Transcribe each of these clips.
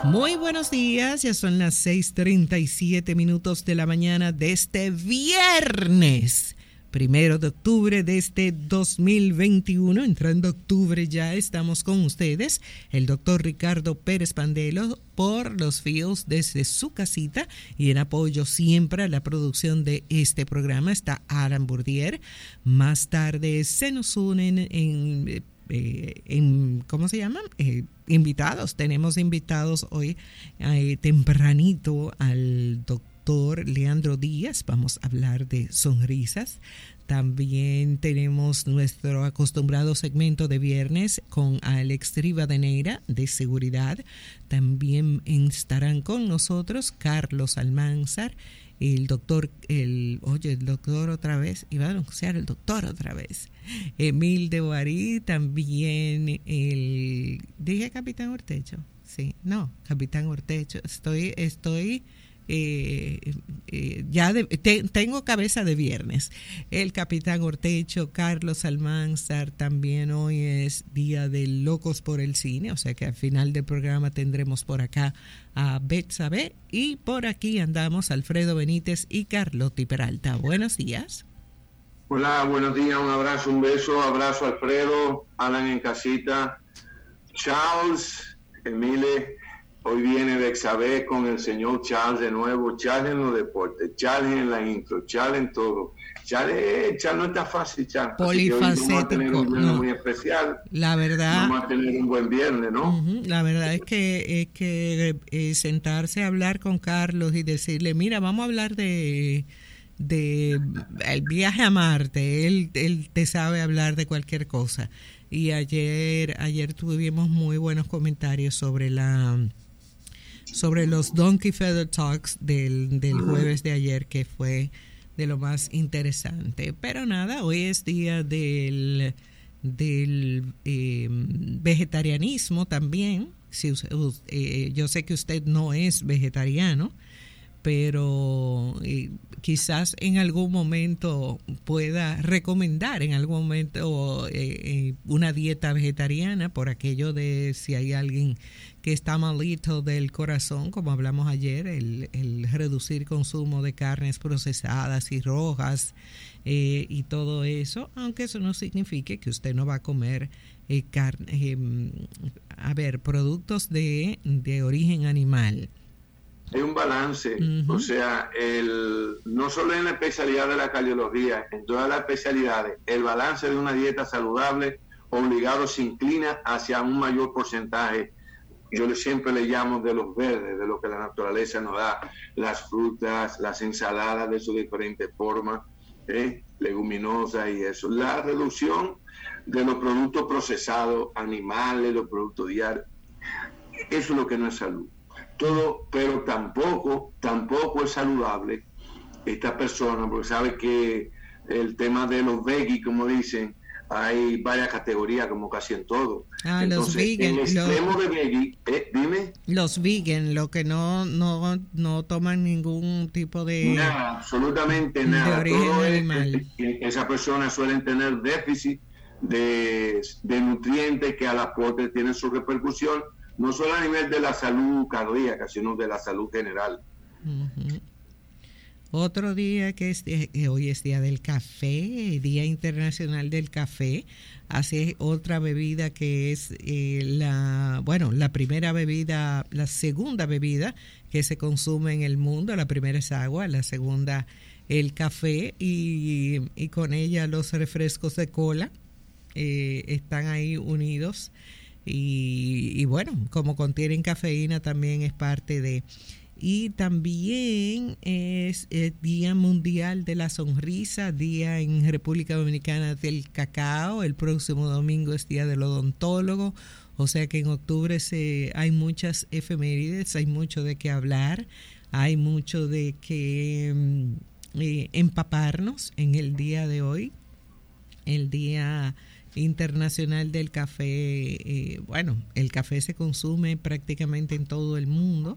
Muy buenos días, ya son las 6:37 de la mañana de este viernes, 1 de octubre de este 2021, entrando octubre ya estamos con ustedes, el doctor Ricardo Pérez Pandelo por los FIOS desde su casita y en apoyo siempre a la producción de este programa está Alan Bourdier. Más tarde se nos unen ¿cómo se llaman? Invitados. Tenemos invitados hoy tempranito al doctor Leandro Díaz. Vamos a hablar de sonrisas. También tenemos nuestro acostumbrado segmento de viernes con Alex Rivadeneira de seguridad. También estarán con nosotros Carlos Almanzar, el doctor otra vez, iba a anunciar el doctor otra vez, Emil de Boarí, también dije Capitán Ortecho, sí, no, Capitán Ortecho, tengo cabeza de viernes. El Capitán Ortecho, Carlos Almanzar, también hoy es día de Locos por el Cine, o sea que al final del programa tendremos por acá a Betsabe y por aquí andamos Alfredo Benítez y Carlotti Peralta. Buenos días. Hola, buenos días, un abrazo, un beso, abrazo Alfredo, Alan en casita, Charles, Emile. Hoy viene Bexabé con el señor Charles de nuevo. Charles en los deportes, Charles en la intro, Charles en todo. Charles no está fácil, Charles. Polifacético. Vamos a tener un viernes muy especial. La verdad. Vamos a tener un buen viernes, ¿no? La verdad es que sentarse a hablar con Carlos y decirle, mira, vamos a hablar de el viaje a Marte. Él te sabe hablar de cualquier cosa. Y ayer tuvimos muy buenos comentarios sobre los Donkey Feather Talks del jueves de ayer, que fue de lo más interesante. Pero nada, hoy es día del vegetarianismo también. Yo sé que usted no es vegetariano, pero quizás en algún momento pueda recomendar una dieta vegetariana, por aquello de si hay alguien que está malito del corazón, como hablamos ayer, el reducir consumo de carnes procesadas y rojas y todo eso, aunque eso no signifique que usted no va a comer productos de origen animal. Hay un balance, o sea, no solo en la especialidad de la cardiología, en todas las especialidades, el balance de una dieta saludable obligado se inclina hacia un mayor porcentaje. Yo siempre le llamo de los verdes, de lo que la naturaleza nos da, las frutas, las ensaladas de sus diferentes formas, leguminosas y eso. La reducción de los productos procesados, animales, los productos diarios, eso es lo que no es salud. Todo, pero tampoco es saludable esta persona, porque sabe que el tema de los veggie, como dicen, hay varias categorías, como casi en todo. Entonces, los vegan, el extremo de veggie, dime. Los vegan, lo que no toman ningún tipo de... Nada, absolutamente nada. De origen todo animal. Esas personas suelen tener déficit de nutrientes que al aporte tienen su repercusión, no solo a nivel de la salud cardíaca, sino de la salud general. Uh-huh. Otro día que hoy es día del café, Día Internacional del Café. Hace otra bebida que es la primera bebida, la segunda bebida que se consume en el mundo. La primera es agua, la segunda el café y con ella los refrescos de cola están ahí unidos. Y bueno, como contienen cafeína también es parte de... Y también es el Día Mundial de la Sonrisa, Día en República Dominicana del Cacao. El próximo domingo es Día del Odontólogo. O sea que en octubre hay muchas efemérides, hay mucho de qué hablar, hay mucho de qué empaparnos en el día de hoy, el Día Internacional del Café. El café se consume prácticamente en todo el mundo.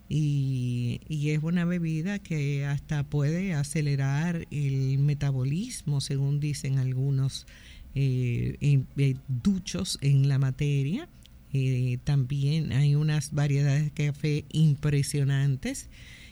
Y es una bebida que hasta puede acelerar el metabolismo, según dicen algunos duchos en la materia. También hay unas variedades de café impresionantes.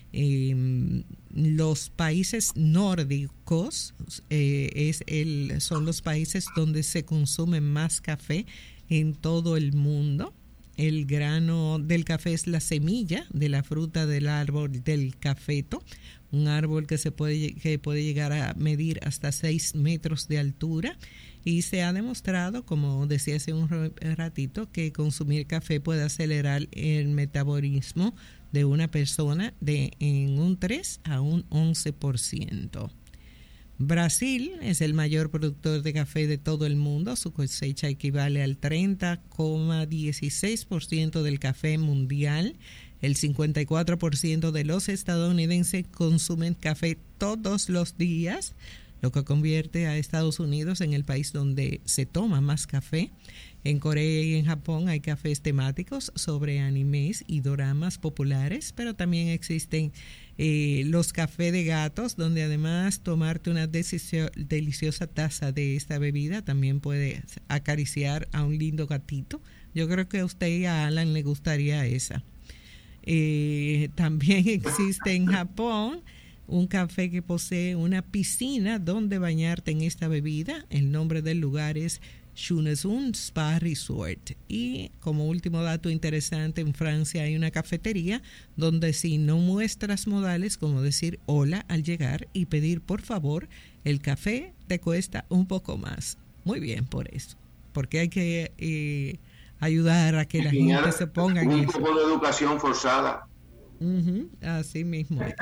Los países nórdicos son los países donde se consume más café en todo el mundo. El grano del café es la semilla de la fruta del árbol del cafeto, un árbol que puede llegar a medir hasta 6 metros de altura, y se ha demostrado, como decía hace un ratito, que consumir café puede acelerar el metabolismo de una persona en un 3 a un 11%. Brasil es el mayor productor de café de todo el mundo. Su cosecha equivale al 30,16% del café mundial. El 54% de los estadounidenses consumen café todos los días, lo que convierte a Estados Unidos en el país donde se toma más café. En Corea y en Japón hay cafés temáticos sobre animes y doramas populares, pero también existen los cafés de gatos, donde además tomarte una deliciosa taza de esta bebida también puede acariciar a un lindo gatito. Yo creo que a usted y a Alan le gustaría esa. También existe en Japón un café que posee una piscina donde bañarte en esta bebida. El nombre del lugar es Shunesun Spa Resort. Y como último dato interesante, en Francia hay una cafetería donde si no muestras modales, como decir hola al llegar y pedir por favor, el café te cuesta un poco más. Muy bien por eso, porque hay que ayudar a que la gente se ponga en un poco de educación forzada. Así mismo es.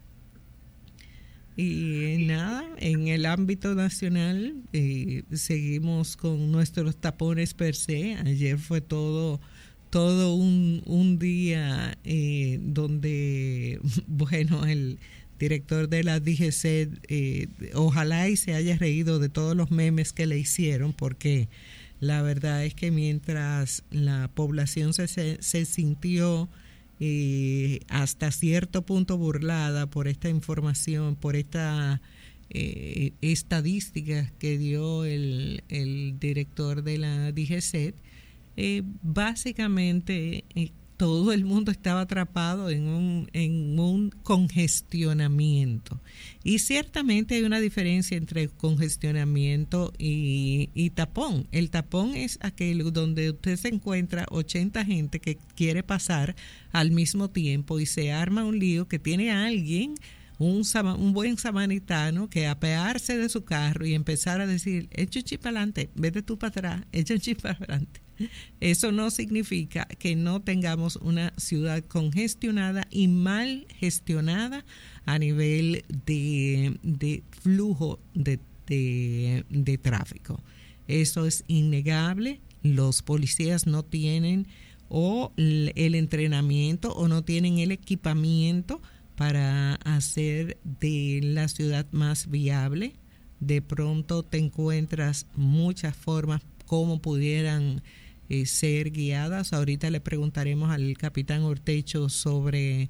Y nada, en el ámbito nacional seguimos con nuestros tapones per se. Ayer fue todo un día donde, bueno, el director de la DGC, ojalá y se haya reído de todos los memes que le hicieron, porque la verdad es que mientras la población se sintió hasta cierto punto burlada por esta información, por esta estadísticas que dio el director de la DGC, básicamente todo el mundo estaba atrapado en un congestionamiento. Y ciertamente hay una diferencia entre congestionamiento y tapón. El tapón es aquel donde usted se encuentra 80 gente que quiere pasar al mismo tiempo y se arma un lío que tiene a alguien, un buen samaritano, que apearse de su carro y empezar a decir, echa un chip para adelante, vete tú para atrás, echa un chip para adelante. Eso no significa que no tengamos una ciudad congestionada y mal gestionada a nivel de flujo de tráfico. Eso es innegable. Los policías no tienen el entrenamiento o no tienen el equipamiento para hacer de la ciudad más viable. De pronto te encuentras muchas formas como pudieran ser guiadas. Ahorita le preguntaremos al capitán Ortecho sobre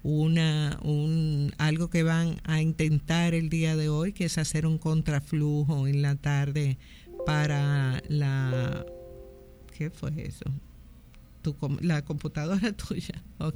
algo que van a intentar el día de hoy, que es hacer un contraflujo en la tarde para ¿qué fue eso? La computadora tuya, ok.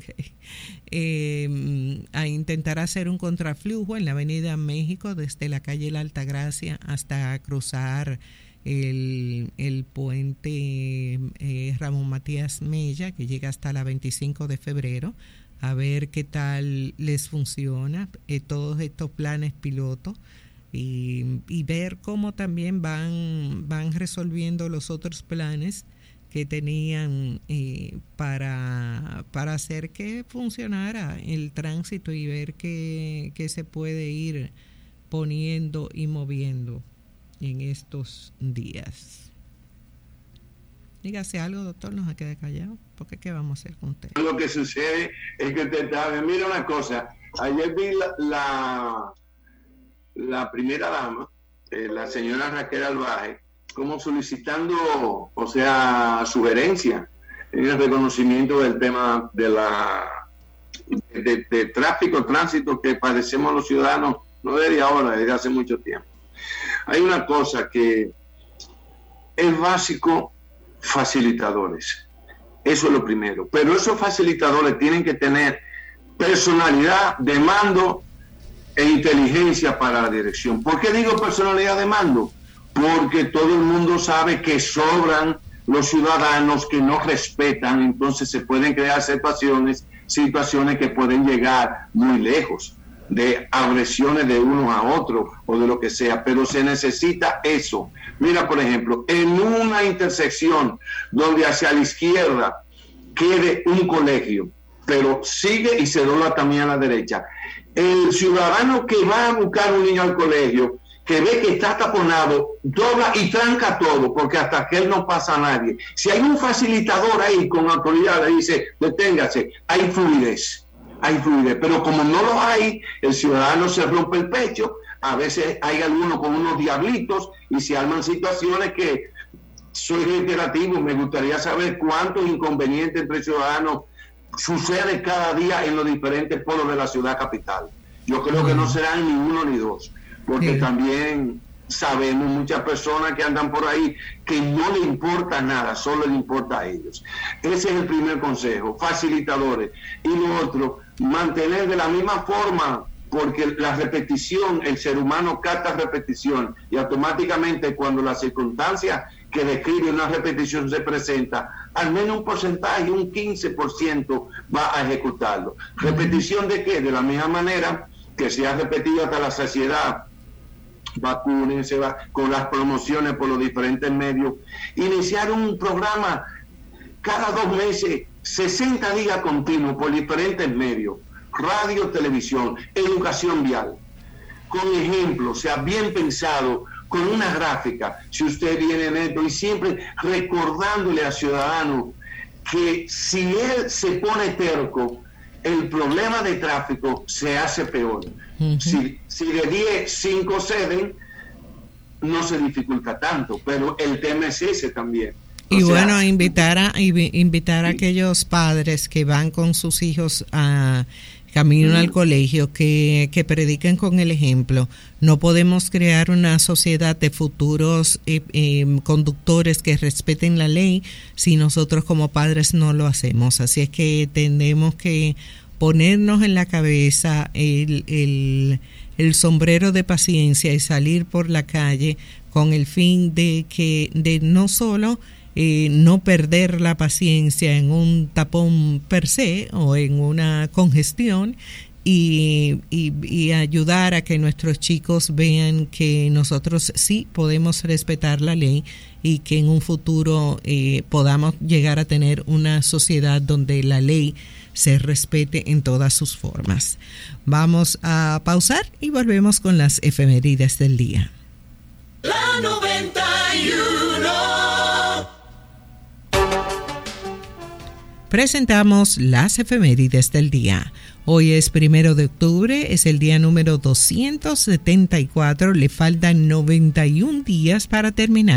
A intentar hacer un contraflujo en la avenida México desde la calle La Altagracia hasta cruzar el puente Ramón Matías Mella, que llega hasta la 25 de febrero, a ver qué tal les funciona todos estos planes pilotos y ver cómo también van resolviendo los otros planes que tenían para hacer que funcionara el tránsito y ver qué se puede ir poniendo y moviendo en estos días. Dígase algo, doctor, no se quede callado, porque ¿qué vamos a hacer con usted? Lo que sucede es que usted sabe, mira una cosa, ayer vi la primera dama, la señora Raquel Albaje, como solicitando, o sea, sugerencia en el reconocimiento del tema de tráfico, tránsito que padecemos los ciudadanos, no desde ahora, desde hace mucho tiempo. Hay una cosa que es básico, facilitadores. Eso es lo primero. Pero esos facilitadores tienen que tener personalidad de mando e inteligencia para la dirección. ¿Por qué digo personalidad de mando? Porque todo el mundo sabe que sobran los ciudadanos que no respetan, entonces se pueden crear situaciones que pueden llegar muy lejos, de agresiones de uno a otro o de lo que sea, pero se necesita eso. Mira, por ejemplo, en una intersección donde hacia la izquierda quede un colegio, pero sigue y se dobla también a la derecha, el ciudadano que va a buscar un niño al colegio, que ve que está taponado, dobla y tranca todo, porque hasta que él no pasa a nadie. Si hay un facilitador ahí con autoridad, le dice, deténgase, hay fluidez, pero como no lo hay, el ciudadano se rompe el pecho, a veces hay algunos con unos diablitos y se arman situaciones que, soy reiterativo, me gustaría saber cuántos inconvenientes entre ciudadanos sucede cada día en los diferentes polos de la ciudad capital. Yo creo que no serán ni uno ni dos, porque también sabemos muchas personas que andan por ahí que no le importa nada, solo le importa a ellos. Ese es el primer consejo, facilitadores. Y lo otro, mantener de la misma forma, porque la repetición, el ser humano capta repetición y automáticamente cuando la circunstancia que describe una repetición se presenta, al menos un porcentaje, un 15% va a ejecutarlo. ¿Repetición de qué? De la misma manera que se ha repetido hasta la saciedad. Vacúnense, con las promociones por los diferentes medios. Iniciar un programa cada 2 meses, 60 días continuos por diferentes medios, radio, televisión, educación vial, con ejemplos, sea bien pensado, con una gráfica, si usted viene en esto, y siempre recordándole al ciudadano que si él se pone terco, el problema de tráfico se hace peor. Si de 10, 5 ceden, no se dificulta tanto, pero el tema es ese también. Y bueno, invitar a aquellos padres que van con sus hijos a camino al colegio, que prediquen con el ejemplo. No podemos crear una sociedad de futuros conductores que respeten la ley si nosotros como padres no lo hacemos. Así es que tenemos que ponernos en la cabeza el sombrero de paciencia y salir por la calle con el fin de no solo no perder la paciencia en un tapón per se o en una congestión y ayudar a que nuestros chicos vean que nosotros sí podemos respetar la ley y que en un futuro podamos llegar a tener una sociedad donde la ley se respete en todas sus formas. Vamos a pausar y volvemos con las efemérides del día. La 91. Presentamos las efemérides del día. Hoy es 1 de octubre, es el día número 274, le faltan 91 días para terminar